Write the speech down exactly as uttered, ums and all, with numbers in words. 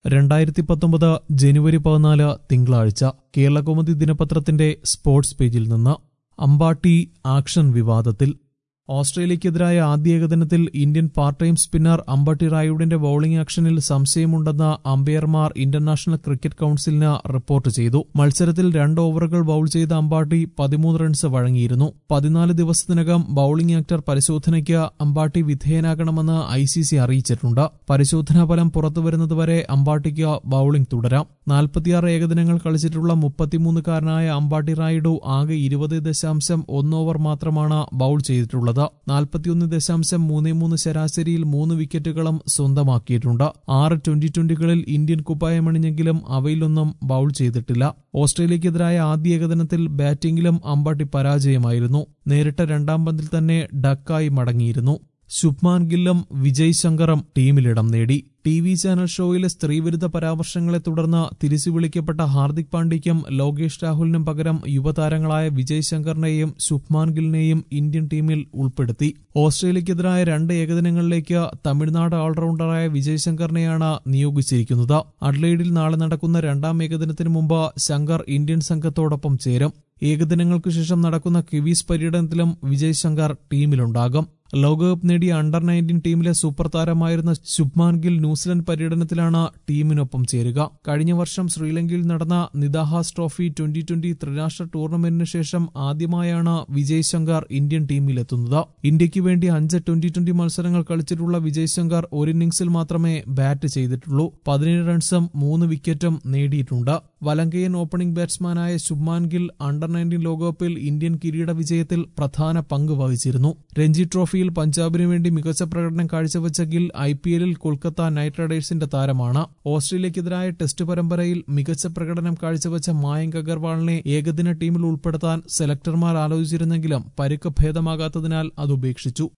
രണ്ടായിരത്തി പത്തൊമ്പത് ജനുവരി പതിനാല് തിങ്കളാഴ്ച കേരളകൗമുദി ദിനപത്രത്തിന്റെ സ്പോർട്സ് പേജിൽ നിന്ന് അമ്പാട്ടി ആക്ഷൻ വിവാദത്തിൽ. ഓസ്ട്രേലിയക്കെതിരായ ആദ്യ ഏകദിനത്തിൽ Indian part time spinner Ambati റായുഡിന്റെ ബൌളിംഗ് ആക്ഷനിൽ സംശയമുണ്ടെന്ന് അമ്പയർമാർ ഇന്റർനാഷണൽ ക്രിക്കറ്റ് കൌൺസിലിന് റിപ്പോർട്ട് ചെയ്തു. മത്സരത്തിൽ രണ്ട് ഓവറുകൾ ബൌൾ ചെയ്ത അമ്പാട്ടി പതിമൂന്ന് റൺസ് വഴങ്ങിയിരുന്നു. പതിനാല് ദിവസത്തിനകം ബൌളിംഗ് ആക്ടർ പരിശോധനയ്ക്ക് അമ്പാട്ടി വിധേയനാകണമെന്ന് ഐ സി സി അറിയിച്ചിട്ടുണ്ട്. പരിശോധനാ ഫലം പുറത്തുവരുന്നതുവരെ അമ്പാട്ടിക്ക് ബൌളിംഗ് തുടരാം. നാൽപ്പത്തിയാറ് ഏകദിനങ്ങൾ കളിച്ചിട്ടുള്ള മുപ്പത്തിമൂന്നുകാരനായ അമ്പാട്ടി റായുഡു ആകെ ഇരുപത് ദശാംശം ഒന്ന് ഓവർ മാത്രമാണ് ബൌൾ ചെയ്തിട്ടുള്ളത്. നാൽപ്പത്തിയൊന്ന് ദശാംശം മൂന്ന് മൂന്ന് ശരാശരിയിൽ മൂന്ന് വിക്കറ്റുകളും സ്വന്തമാക്കിയിട്ടുണ്ട്. ആറ് ട്വന്റി ട്വന്റികളിൽ ഇന്ത്യൻ കുപ്പായമണിഞ്ഞെങ്കിലും അവയിലൊന്നും ബൌൾ ചെയ്തിട്ടില്ല. ഓസ്ട്രേലിയക്കെതിരായ ആദ്യ ഏകദിനത്തിൽ ബാറ്റിംഗിലും അമ്പാട്ടി പരാജയമായിരുന്നു. നേരിട്ട രണ്ടാം പന്തിൽ തന്നെ ഡക്കായി മടങ്ങിയിരുന്നു. ശുഭ്മാൻ ഗില്ലും വിജയ് ശങ്കറും ടീമിലിടം നേടി. ടി വി ചാനൽ ഷോയിലെ സ്ത്രീവിരുദ്ധ പരാമർശങ്ങളെ തുടർന്ന് തിരിച്ചു വിളിക്കപ്പെട്ട ഹാർദിക് പാണ്ഡ്യയ്ക്കും ലോകേഷ് രാഹുലിനും പകരം യുവതാരങ്ങളായ വിജയ് ശങ്കറിനെയും ശുഭ്മാൻ ഗില്ലിനെയും ഇന്ത്യൻ ടീമിൽ ഉൾപ്പെടുത്തി. ഓസ്ട്രേലിയക്കെതിരായ രണ്ട് ഏകദിനങ്ങളിലേക്ക് തമിഴ്നാട് ഓൾറൗണ്ടറായ വിജയ് ശങ്കറിനെയാണ് നിയോഗിച്ചിരിക്കുന്നത്. അഡ്ലെയ്ഡിൽ നാളെ നടക്കുന്ന രണ്ടാം ഏകദിനത്തിന് മുമ്പ് ശങ്കർ ഇന്ത്യൻ സംഘത്തോടൊപ്പം ചേരും. ഏകദിനങ്ങൾക്ക് ശേഷം നടക്കുന്ന കിവീസ് പര്യടനത്തിലും വിജയ് ശങ്കർ ടീമിലുണ്ടാകും. ലോകകപ്പ് നേടിയ അണ്ടർ നയൻറ്റീൻ ടീമിലെ സൂപ്പർ താരമായിരുന്ന ശുഭ്മാൻ ഗിൽ ന്യൂസിലൻഡ് പര്യടനത്തിലാണ് ടീമിനൊപ്പം ചേരുക. കഴിഞ്ഞ വർഷം ശ്രീലങ്കയിൽ നടന്ന നിദാഹാസ് ട്രോഫി ട്വന്റി ട്വന്റി ത്രിരാഷ്ട്ര ടൂർണമെന്റിന് ശേഷം ആദ്യമായാണ് വിജയ് ശങ്കർ ഇന്ത്യൻ ടീമിലെത്തുന്നത്. ഇന്ത്യയ്ക്ക് വേണ്ടി അഞ്ച് ട്വന്റി ട്വന്റി മത്സരങ്ങൾ കളിച്ചിട്ടുള്ള വിജയ് ശങ്കർ ഒരു ഇന്നിംഗ്സിൽ മാത്രമേ ബാറ്റ് ചെയ്തിട്ടുള്ളൂ. പതിനേഴ് റൺസും മൂന്ന് വിക്കറ്റും നേടിയിട്ടുണ്ട്. വലങ്കയൻ ഓപ്പണിംഗ് ബാറ്റ്സ്മാനായ ശുഭ്മാൻ ഗിൽ അണ്ടർ നയൻറ്റീൻ ലോകകപ്പിൽ ഇന്ത്യൻ കിരീട വിജയത്തിൽ പ്രധാന പങ്ക് വഹിച്ചിരുന്നു. രഞ്ജി ട്രോഫിയിൽ പഞ്ചാബിനു വേണ്ടി മികച്ച പ്രകടനം കാഴ്ചവെച്ച ഗിൽ ഐ പി എല്ലിൽ കൊൽക്കത്ത നൈറ്റ് റൈഡേഴ്സിന്റെ താരമാണ്. ഓസ്ട്രേലിയക്കെതിരായ ടെസ്റ്റ് പരമ്പരയിൽ മികച്ച പ്രകടനം കാഴ്ചവെച്ച മായങ്ക് അഗർവാളിനെ ഏകദിന ടീമിൽ ഉൾപ്പെടുത്താൻ സെലക്ടർമാർ ആലോചിച്ചിരുന്നെങ്കിലും പരിക്ക് ഭേദമാകാത്തതിനാൽ അത് ഉപേക്ഷിച്ചു.